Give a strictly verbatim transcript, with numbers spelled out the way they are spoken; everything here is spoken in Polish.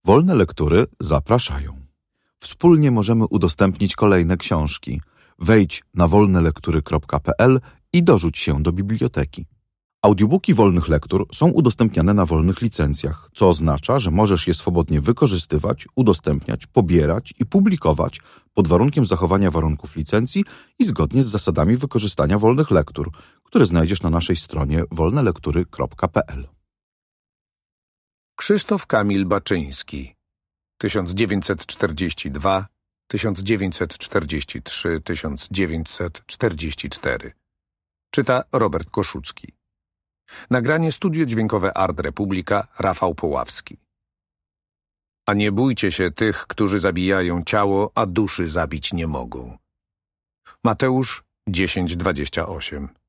Wolne Lektury zapraszają. Wspólnie możemy udostępnić kolejne książki. Wejdź na wolne lektury kropka p l i dorzuć się do biblioteki. Audiobooki Wolnych Lektur są udostępniane na wolnych licencjach, co oznacza, że możesz je swobodnie wykorzystywać, udostępniać, pobierać i publikować pod warunkiem zachowania warunków licencji i zgodnie z zasadami wykorzystania wolnych lektur, które znajdziesz na naszej stronie wolne lektury kropka p l. Krzysztof Kamil Baczyński tysiąc dziewięćset czterdziesty drugi do tysiąc dziewięćset czterdziesty trzeci do tysiąc dziewięćset czterdziesty czwarty. Czyta Robert Koszucki. Nagranie studio dźwiękowe Art Republika, Rafał Poławski. A nie bójcie się tych, którzy zabijają ciało, a duszy zabić nie mogą. Mateusz dziesięć dwadzieścia osiem.